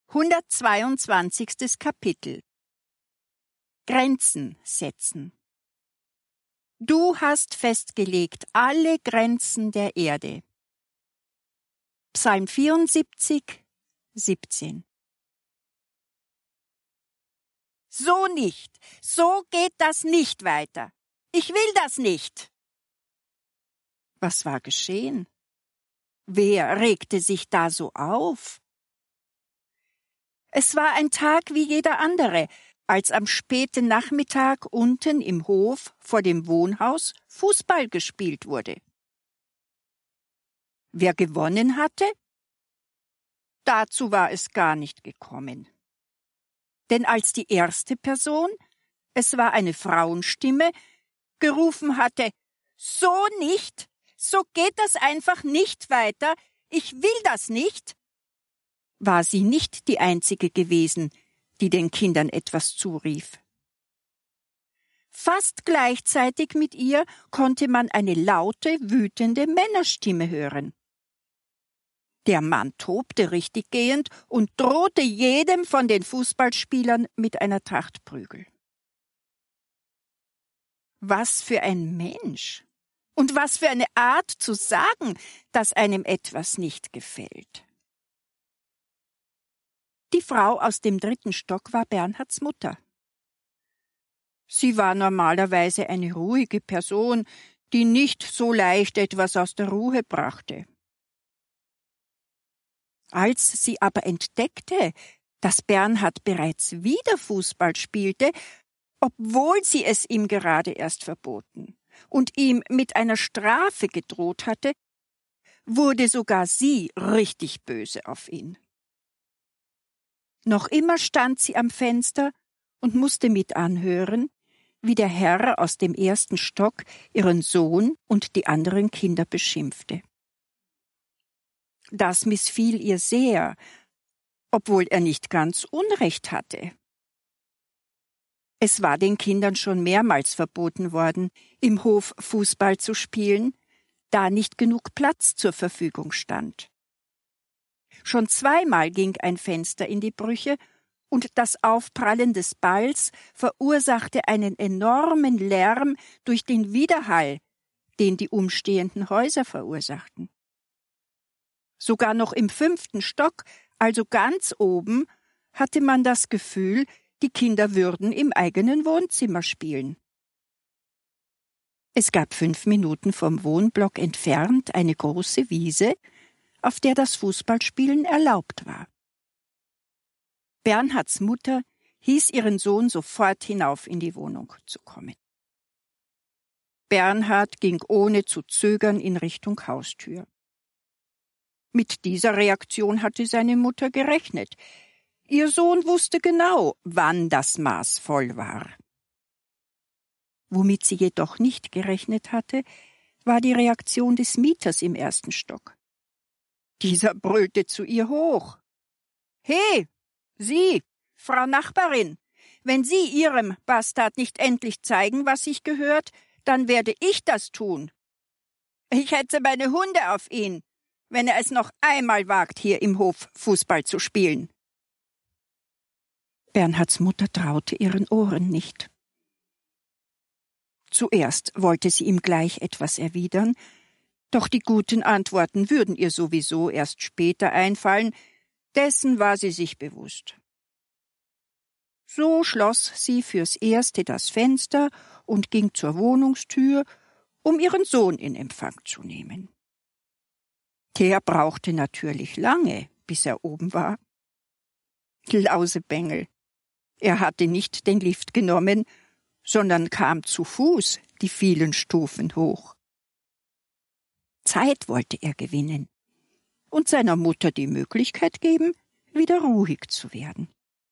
122. Kapitel. Grenzen setzen. Du hast festgelegt alle Grenzen der Erde. Psalm 74, 17. So nicht, so geht das nicht weiter. Ich will das nicht. Was war geschehen? Wer regte sich da so auf? Es war ein Tag wie jeder andere, als am späten Nachmittag unten im Hof vor dem Wohnhaus Fußball gespielt wurde. Wer gewonnen hatte? Dazu war es gar nicht gekommen. Denn als die erste Person, es war eine Frauenstimme, gerufen hatte, »So nicht, so geht das einfach nicht weiter, ich will das nicht«, war sie nicht die einzige gewesen, die den Kindern etwas zurief. Fast gleichzeitig mit ihr konnte man eine laute, wütende Männerstimme hören. Der Mann tobte richtig gehend und drohte jedem von den Fußballspielern mit einer Tracht Prügel. Was für ein Mensch! Und was für eine Art zu sagen, dass einem etwas nicht gefällt. Die Frau aus dem 3. Stock war Bernhards Mutter. Sie war normalerweise eine ruhige Person, die nicht so leicht etwas aus der Ruhe brachte. Als sie aber entdeckte, dass Bernhard bereits wieder Fußball spielte, obwohl sie es ihm gerade erst verboten und ihm mit einer Strafe gedroht hatte, wurde sogar sie richtig böse auf ihn. Noch immer stand sie am Fenster und musste mit anhören, wie der Herr aus dem 1. Stock ihren Sohn und die anderen Kinder beschimpfte. Das missfiel ihr sehr, obwohl er nicht ganz Unrecht hatte. Es war den Kindern schon mehrmals verboten worden, im Hof Fußball zu spielen, da nicht genug Platz zur Verfügung stand. Schon 2-mal ging ein Fenster in die Brüche, und das Aufprallen des Balls verursachte einen enormen Lärm durch den Widerhall, den die umstehenden Häuser verursachten. Sogar noch im 5. Stock, also ganz oben, hatte man das Gefühl, die Kinder würden im eigenen Wohnzimmer spielen. Es gab 5 Minuten vom Wohnblock entfernt eine große Wiese, auf der das Fußballspielen erlaubt war. Bernhards Mutter hieß ihren Sohn sofort hinauf in die Wohnung zu kommen. Bernhard ging ohne zu zögern in Richtung Haustür. Mit dieser Reaktion hatte seine Mutter gerechnet. Ihr Sohn wusste genau, wann das Maß voll war. Womit sie jedoch nicht gerechnet hatte, war die Reaktion des Mieters im 1. Stock. Dieser brüllte zu ihr hoch. »He, Sie, Frau Nachbarin, wenn Sie Ihrem Bastard nicht endlich zeigen, was sich gehört, dann werde ich das tun. Ich hetze meine Hunde auf ihn, wenn er es noch einmal wagt, hier im Hof Fußball zu spielen.« Bernhards Mutter traute ihren Ohren nicht. Zuerst wollte sie ihm gleich etwas erwidern, doch die guten Antworten würden ihr sowieso erst später einfallen, dessen war sie sich bewusst. So schloss sie fürs Erste das Fenster und ging zur Wohnungstür, um ihren Sohn in Empfang zu nehmen. Der brauchte natürlich lange, bis er oben war. Lausebengel. Er hatte nicht den Lift genommen, sondern kam zu Fuß die vielen Stufen hoch. Zeit wollte er gewinnen und seiner Mutter die Möglichkeit geben, wieder ruhig zu werden.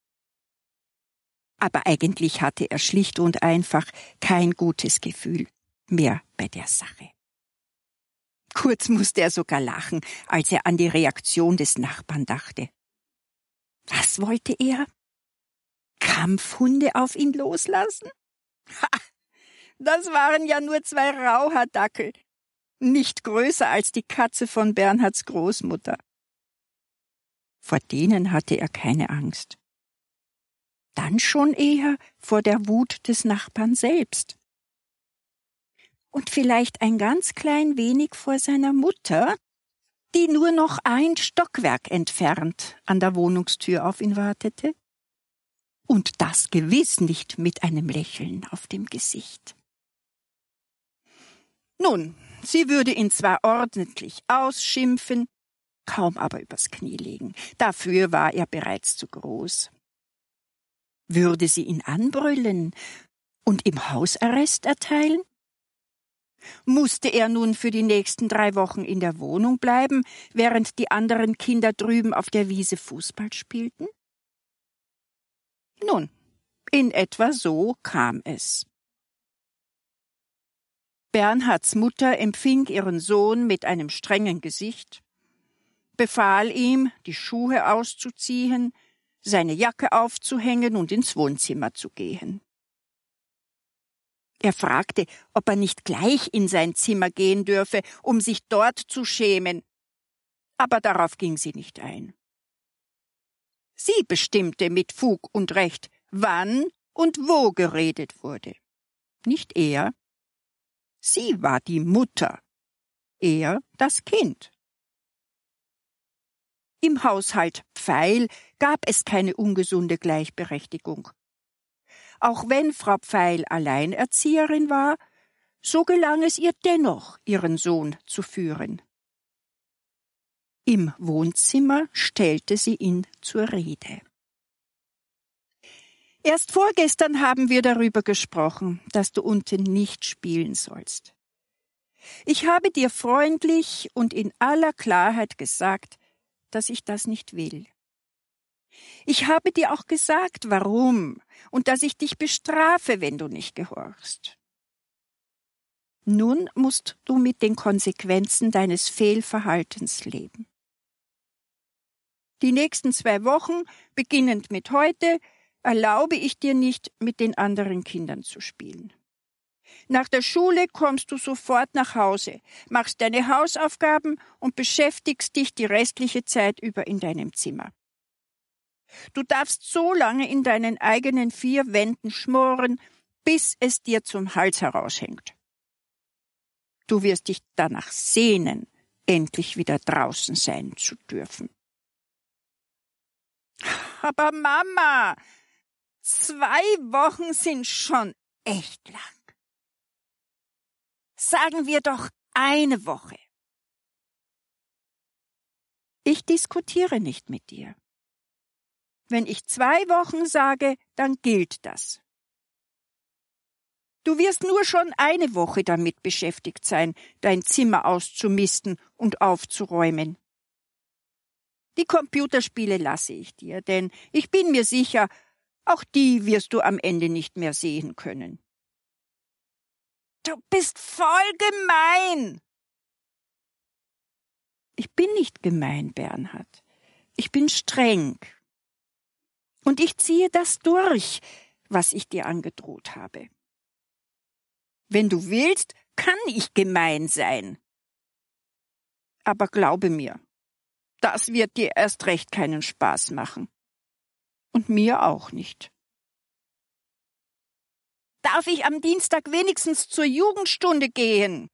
Aber eigentlich hatte er schlicht und einfach kein gutes Gefühl mehr bei der Sache. Kurz musste er sogar lachen, als er an die Reaktion des Nachbarn dachte. Was wollte er? Kampfhunde auf ihn loslassen? Ha! Das waren ja nur 2 Rauhardackel, nicht größer als die Katze von Bernhards Großmutter. Vor denen hatte er keine Angst. Dann schon eher vor der Wut des Nachbarn selbst. Und vielleicht ein ganz klein wenig vor seiner Mutter, die nur noch ein Stockwerk entfernt an der Wohnungstür auf ihn wartete. Und das gewiss nicht mit einem Lächeln auf dem Gesicht. Nun, sie würde ihn zwar ordentlich ausschimpfen, kaum aber übers Knie legen. Dafür war er bereits zu groß. Würde sie ihn anbrüllen und im Hausarrest erteilen? Musste er nun für die nächsten 3 Wochen in der Wohnung bleiben, während die anderen Kinder drüben auf der Wiese Fußball spielten? Nun, in etwa so kam es. Bernhards Mutter empfing ihren Sohn mit einem strengen Gesicht, befahl ihm, die Schuhe auszuziehen, seine Jacke aufzuhängen und ins Wohnzimmer zu gehen. Er fragte, ob er nicht gleich in sein Zimmer gehen dürfe, um sich dort zu schämen, aber darauf ging sie nicht ein. Sie bestimmte mit Fug und Recht, wann und wo geredet wurde. Nicht er. Sie war die Mutter, er das Kind. Im Haushalt Pfeil gab es keine ungesunde Gleichberechtigung. Auch wenn Frau Pfeil Alleinerzieherin war, so gelang es ihr dennoch, ihren Sohn zu führen. Im Wohnzimmer stellte sie ihn zur Rede. Erst vorgestern haben wir darüber gesprochen, dass du unten nicht spielen sollst. Ich habe dir freundlich und in aller Klarheit gesagt, dass ich das nicht will. Ich habe dir auch gesagt, warum, und dass ich dich bestrafe, wenn du nicht gehorchst. Nun musst du mit den Konsequenzen deines Fehlverhaltens leben. Die nächsten 2 Wochen, beginnend mit heute, erlaube ich dir nicht, mit den anderen Kindern zu spielen. Nach der Schule kommst du sofort nach Hause, machst deine Hausaufgaben und beschäftigst dich die restliche Zeit über in deinem Zimmer. Du darfst so lange in deinen eigenen 4 Wänden schmoren, bis es dir zum Hals heraushängt. Du wirst dich danach sehnen, endlich wieder draußen sein zu dürfen. Aber Mama, 2 Wochen sind schon echt lang. Sagen wir doch 1 Woche. Ich diskutiere nicht mit dir. Wenn ich 2 Wochen sage, dann gilt das. Du wirst nur schon 1 Woche damit beschäftigt sein, dein Zimmer auszumisten und aufzuräumen. Die Computerspiele lasse ich dir, denn ich bin mir sicher, auch die wirst du am Ende nicht mehr sehen können. Du bist voll gemein. Ich bin nicht gemein, Bernhard. Ich bin streng. Und ich ziehe das durch, was ich dir angedroht habe. Wenn du willst, kann ich gemein sein. Aber glaube mir, das wird dir erst recht keinen Spaß machen. Und mir auch nicht. Darf ich am Dienstag wenigstens zur Jugendstunde gehen?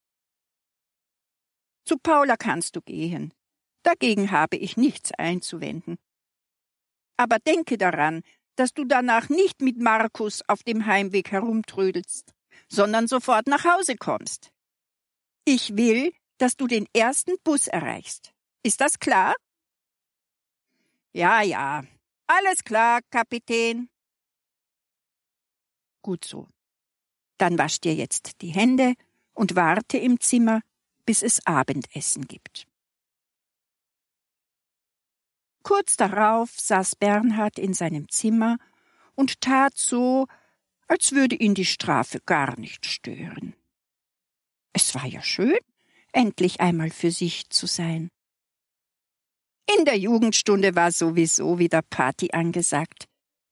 Zu Paula kannst du gehen. Dagegen habe ich nichts einzuwenden. Aber denke daran, dass du danach nicht mit Markus auf dem Heimweg herumtrödelst, sondern sofort nach Hause kommst. Ich will, dass du den ersten Bus erreichst. Ist das klar? Ja, ja. Alles klar, Kapitän. Gut so. Dann wasch dir jetzt die Hände und warte im Zimmer, bis es Abendessen gibt. Kurz darauf saß Bernhard in seinem Zimmer und tat so, als würde ihn die Strafe gar nicht stören. Es war ja schön, endlich einmal für sich zu sein. In der Jugendstunde war sowieso wieder Party angesagt.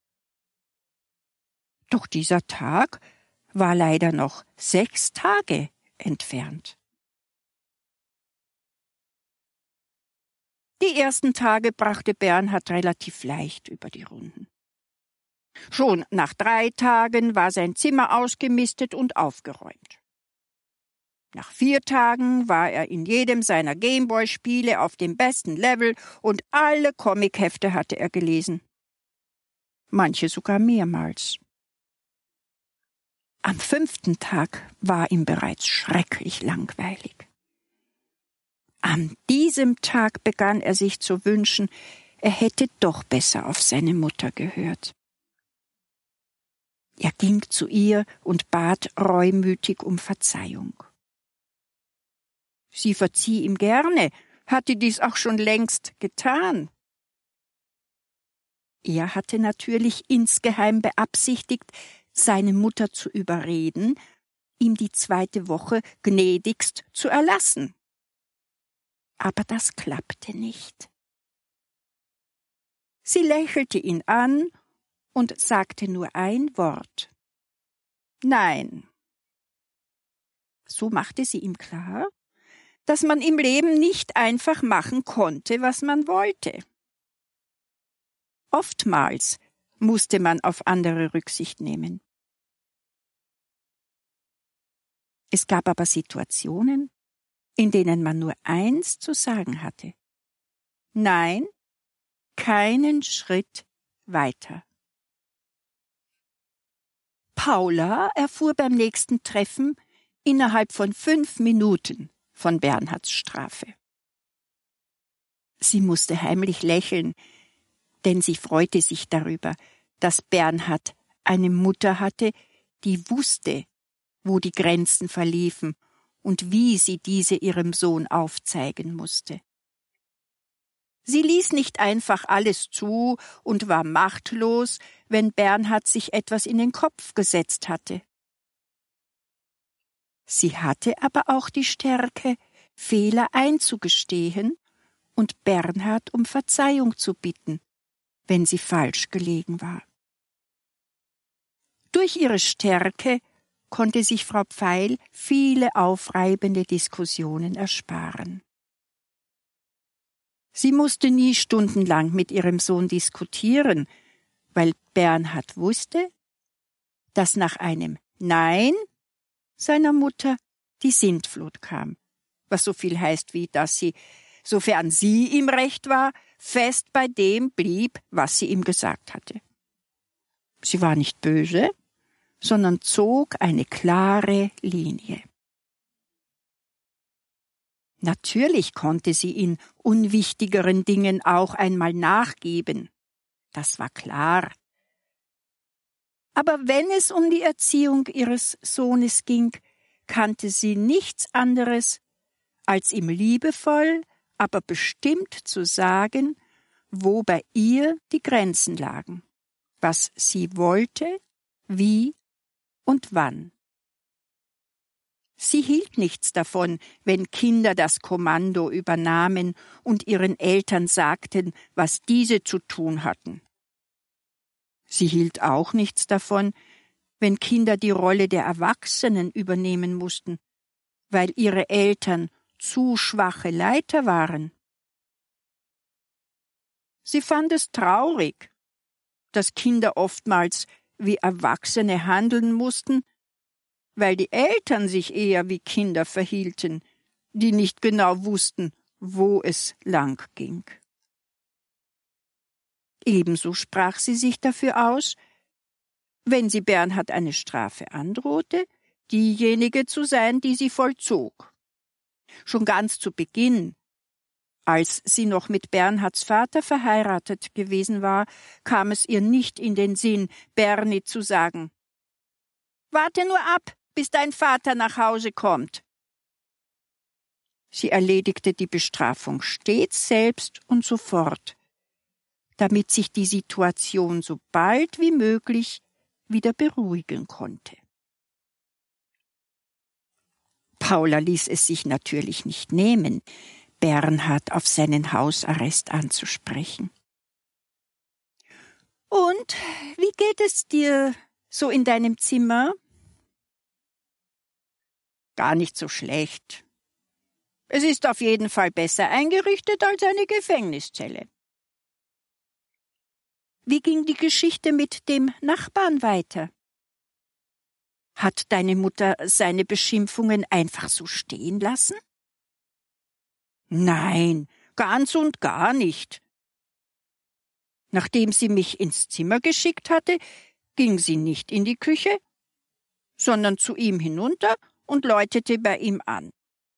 Doch dieser Tag war leider noch 6 Tage entfernt. Die ersten Tage brachte Bernhard relativ leicht über die Runden. Schon nach 3 Tagen war sein Zimmer ausgemistet und aufgeräumt. Nach 4 Tagen war er in jedem seiner Gameboy-Spiele auf dem besten Level und alle Comichefte hatte er gelesen. Manche sogar mehrmals. Am 5. Tag war ihm bereits schrecklich langweilig. An diesem Tag begann er sich zu wünschen, er hätte doch besser auf seine Mutter gehört. Er ging zu ihr und bat reumütig um Verzeihung. Sie verzieh ihm gerne, hatte dies auch schon längst getan. Er hatte natürlich insgeheim beabsichtigt, seine Mutter zu überreden, ihm die 2. Woche gnädigst zu erlassen. Aber das klappte nicht. Sie lächelte ihn an und sagte nur ein Wort. Nein. So machte sie ihm klar, dass man im Leben nicht einfach machen konnte, was man wollte. Oftmals musste man auf andere Rücksicht nehmen. Es gab aber Situationen, in denen man nur eins zu sagen hatte. Nein, keinen Schritt weiter. Paula erfuhr beim nächsten Treffen innerhalb von 5 Minuten von Bernhards Strafe. Sie musste heimlich lächeln, denn sie freute sich darüber, dass Bernhard eine Mutter hatte, die wusste, wo die Grenzen verliefen und wie sie diese ihrem Sohn aufzeigen musste. Sie ließ nicht einfach alles zu und war machtlos, wenn Bernhard sich etwas in den Kopf gesetzt hatte. Sie hatte aber auch die Stärke, Fehler einzugestehen und Bernhard um Verzeihung zu bitten, wenn sie falsch gelegen war. Durch ihre Stärke konnte sich Frau Pfeil viele aufreibende Diskussionen ersparen. Sie musste nie stundenlang mit ihrem Sohn diskutieren, weil Bernhard wusste, dass nach einem Nein seiner Mutter die Sintflut kam, was so viel heißt wie, dass sie, sofern sie im Recht war, fest bei dem blieb, was sie ihm gesagt hatte. Sie war nicht böse, sondern zog eine klare Linie. Natürlich konnte sie in unwichtigeren Dingen auch einmal nachgeben. Das war klar. Aber wenn es um die Erziehung ihres Sohnes ging, kannte sie nichts anderes, als ihm liebevoll, aber bestimmt zu sagen, wo bei ihr die Grenzen lagen, was sie wollte, wie und wann. Sie hielt nichts davon, wenn Kinder das Kommando übernahmen und ihren Eltern sagten, was diese zu tun hatten. Sie hielt auch nichts davon, wenn Kinder die Rolle der Erwachsenen übernehmen mussten, weil ihre Eltern zu schwache Leiter waren. Sie fand es traurig, dass Kinder oftmals wie Erwachsene handeln mussten, weil die Eltern sich eher wie Kinder verhielten, die nicht genau wussten, wo es lang ging. Ebenso sprach sie sich dafür aus, wenn sie Bernhard eine Strafe androhte, diejenige zu sein, die sie vollzog. Schon ganz zu Beginn, als sie noch mit Bernhards Vater verheiratet gewesen war, kam es ihr nicht in den Sinn, Bernie zu sagen: »Warte nur ab, bis dein Vater nach Hause kommt.« Sie erledigte die Bestrafung stets selbst und sofort, damit sich die Situation so bald wie möglich wieder beruhigen konnte. Paula ließ es sich natürlich nicht nehmen, Bernhard auf seinen Hausarrest anzusprechen. »Und wie geht es dir so in deinem Zimmer?« »Gar nicht so schlecht. Es ist auf jeden Fall besser eingerichtet als eine Gefängniszelle. Wie ging die Geschichte mit dem Nachbarn weiter? Hat deine Mutter seine Beschimpfungen einfach so stehen lassen? Nein, ganz und gar nicht. Nachdem sie mich ins Zimmer geschickt hatte, ging sie nicht in die Küche, sondern zu ihm hinunter und läutete bei ihm an.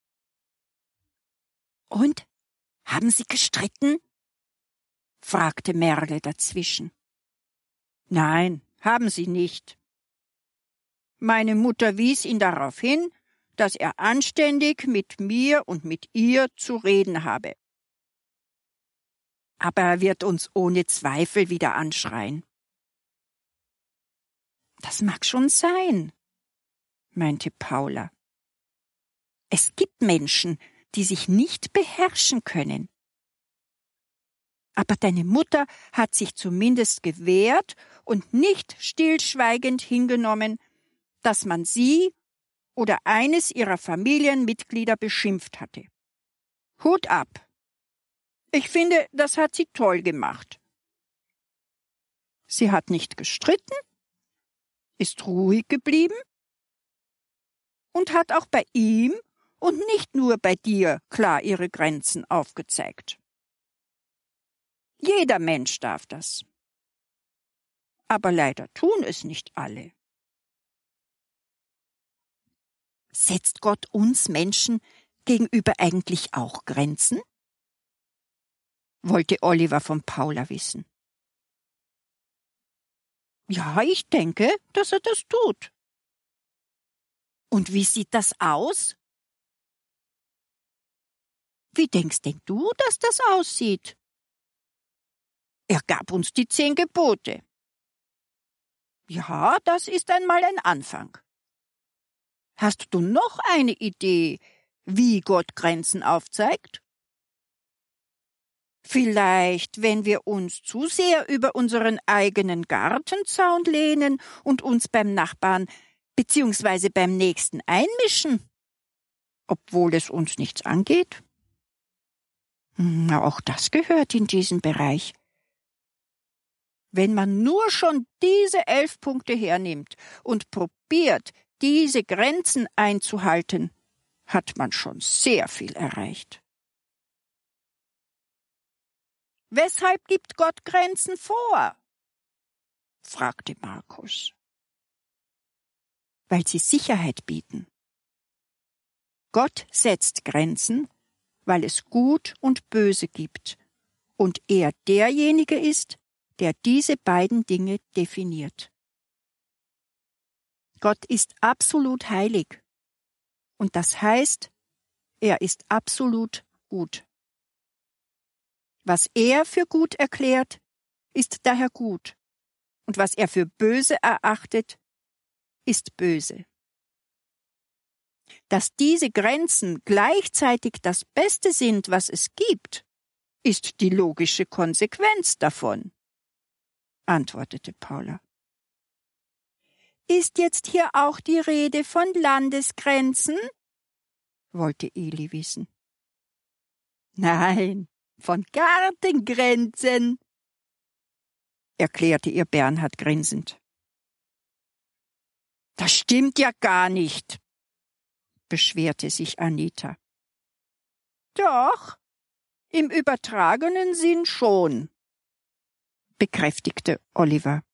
Und? Haben Sie gestritten? Fragte Merle dazwischen. Nein, haben sie nicht. Meine Mutter wies ihn darauf hin, dass er anständig mit mir und mit ihr zu reden habe. Aber er wird uns ohne Zweifel wieder anschreien. Das mag schon sein, meinte Paula. Es gibt Menschen, die sich nicht beherrschen können. Aber deine Mutter hat sich zumindest gewehrt und nicht stillschweigend hingenommen, dass man sie oder eines ihrer Familienmitglieder beschimpft hatte. Hut ab! Ich finde, das hat sie toll gemacht. Sie hat nicht gestritten, ist ruhig geblieben und hat auch bei ihm und nicht nur bei dir klar ihre Grenzen aufgezeigt. Jeder Mensch darf das. Aber leider tun es nicht alle. Setzt Gott uns Menschen gegenüber eigentlich auch Grenzen? Wollte Oliver von Paula wissen. Ja, ich denke, dass er das tut. Und wie sieht das aus? Wie denkst denn du, dass das aussieht? Er gab uns die 10 Gebote. Ja, das ist einmal ein Anfang. Hast du noch eine Idee, wie Gott Grenzen aufzeigt? Vielleicht, wenn wir uns zu sehr über unseren eigenen Gartenzaun lehnen und uns beim Nachbarn bzw. beim Nächsten einmischen, obwohl es uns nichts angeht? Auch das gehört in diesen Bereich. Wenn man nur schon diese 11 Punkte hernimmt und probiert, diese Grenzen einzuhalten, hat man schon sehr viel erreicht. Weshalb gibt Gott Grenzen vor? Fragte Markus. Weil sie Sicherheit bieten. Gott setzt Grenzen, weil es Gut und Böse gibt und er derjenige ist, der diese beiden Dinge definiert. Gott ist absolut heilig und das heißt, er ist absolut gut. Was er für gut erklärt, ist daher gut, und was er für böse erachtet, ist böse. Dass diese Grenzen gleichzeitig das Beste sind, was es gibt, ist die logische Konsequenz davon, antwortete Paula. Ist jetzt hier auch die Rede von Landesgrenzen? Wollte Eli wissen. Nein, von Gartengrenzen, erklärte ihr Bernhard grinsend. Das stimmt ja gar nicht, beschwerte sich Anita. Doch, im übertragenen Sinn schon, bekräftigte Oliver.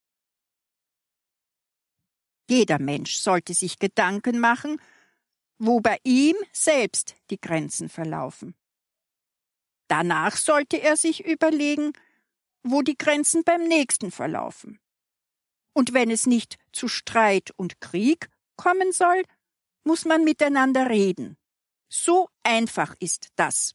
Jeder Mensch sollte sich Gedanken machen, wo bei ihm selbst die Grenzen verlaufen. Danach sollte er sich überlegen, wo die Grenzen beim Nächsten verlaufen. Und wenn es nicht zu Streit und Krieg kommen soll, muss man miteinander reden. So einfach ist das.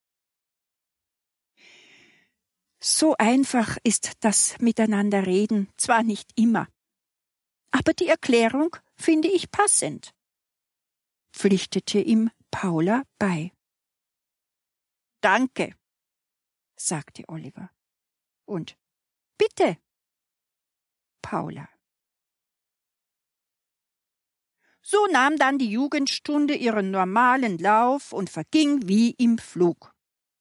So einfach ist das Miteinanderreden zwar nicht immer, aber die Erklärung finde ich passend, pflichtete ihm Paula bei. Danke, sagte Oliver. Und bitte, Paula. So nahm dann die Jugendstunde ihren normalen Lauf und verging wie im Flug.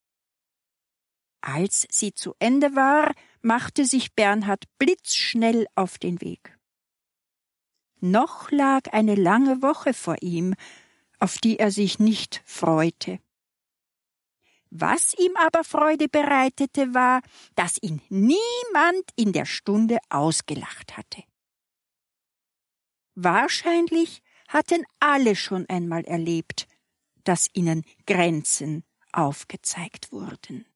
Als sie zu Ende war, machte sich Bernhard blitzschnell auf den Weg. Noch lag eine lange Woche vor ihm, auf die er sich nicht freute. Was ihm aber Freude bereitete, war, dass ihn niemand in der Stunde ausgelacht hatte. Wahrscheinlich hatten alle schon einmal erlebt, dass ihnen Grenzen aufgezeigt wurden.